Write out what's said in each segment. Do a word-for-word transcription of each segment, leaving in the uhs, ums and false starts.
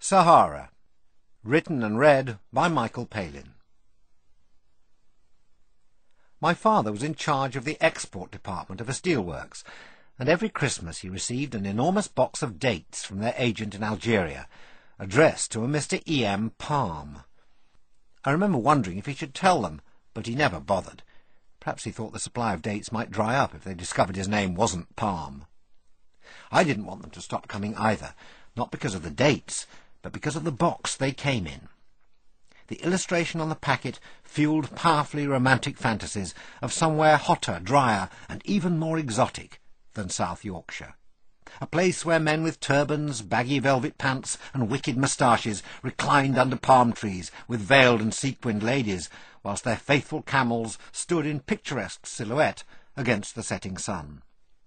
Sahara, written and read by Michael Palin. My father was in charge of the export department of a steelworks, and every Christmas he received an enormous box of dates from their agent in Algeria, addressed to a Mister E M Palm. I remember wondering if he should tell them, but he never bothered. Perhaps he thought the supply of dates might dry up if they discovered his name wasn't Palm. I didn't want them to stop coming either, not because of the dates, but because of the box they came in. The illustration on the packet fueled powerfully romantic fantasies of somewhere hotter, drier, and even more exotic than South Yorkshire. A place where men with turbans, baggy velvet pants, and wicked moustaches reclined under palm trees with veiled and sequined ladies, whilst their faithful camels stood in picturesque silhouette against the setting sun.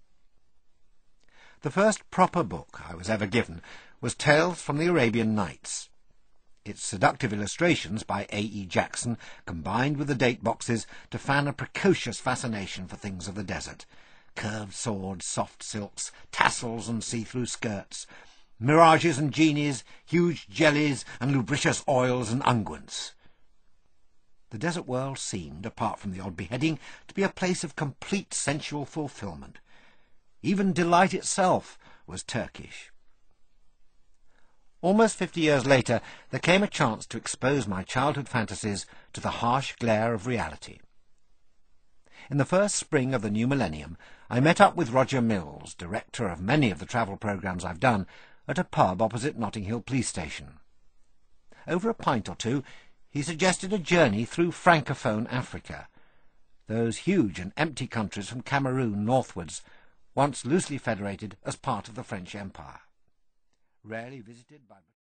The first proper book I was ever given was Tales from the Arabian Nights. Its seductive illustrations by A E Jackson combined with the date boxes to fan a precocious fascination for things of the desert. Curved swords, soft silks, tassels and see-through skirts, mirages and genies, huge jellies and lubricious oils and unguents. The desert world seemed, apart from the odd beheading, to be a place of complete sensual fulfilment. Even delight itself was Turkish. Almost fifty years later, there came a chance to expose my childhood fantasies to the harsh glare of reality. In the first spring of the new millennium, I met up with Roger Mills, director of many of the travel programmes I've done, at a pub opposite Notting Hill Police Station. Over a pint or two, he suggested a journey through Francophone Africa, those huge and empty countries from Cameroon northwards, once loosely federated as part of the French Empire. Rarely visited by